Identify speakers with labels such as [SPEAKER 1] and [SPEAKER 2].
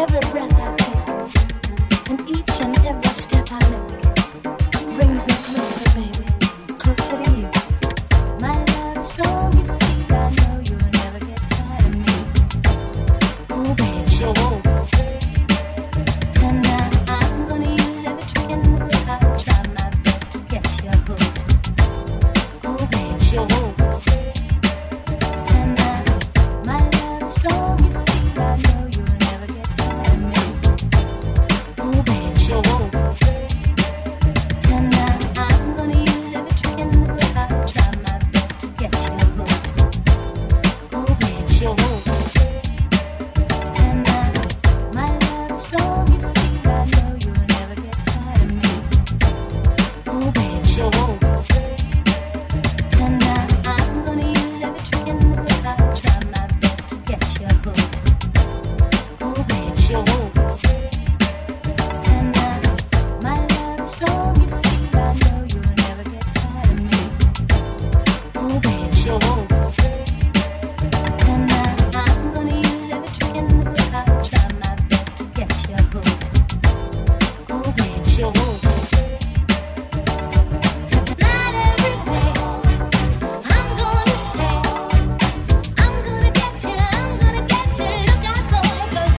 [SPEAKER 1] Every breath I take, and each and every step I make, brings me closer, baby, closer to you. My love is strong, you see, I know you'll never get tired of me. Oh, baby, sure won't. And I'm gonna use every trick in the book. I'll try my best to get you hooked. Oh, baby, sure won't. And my love is strong, you see, I know you'll never get tired of me. Oh, baby, sure won't. And I'm gonna use every trick in the book. I'll try my best to get you hooked. Oh, baby, sure won't. And my love is strong, you see, I know you'll never get tired of me. Oh, baby, sure won't. And I'm gonna use every trick in the book. I'll try my best to get you hooked. Oh, baby, sure won't.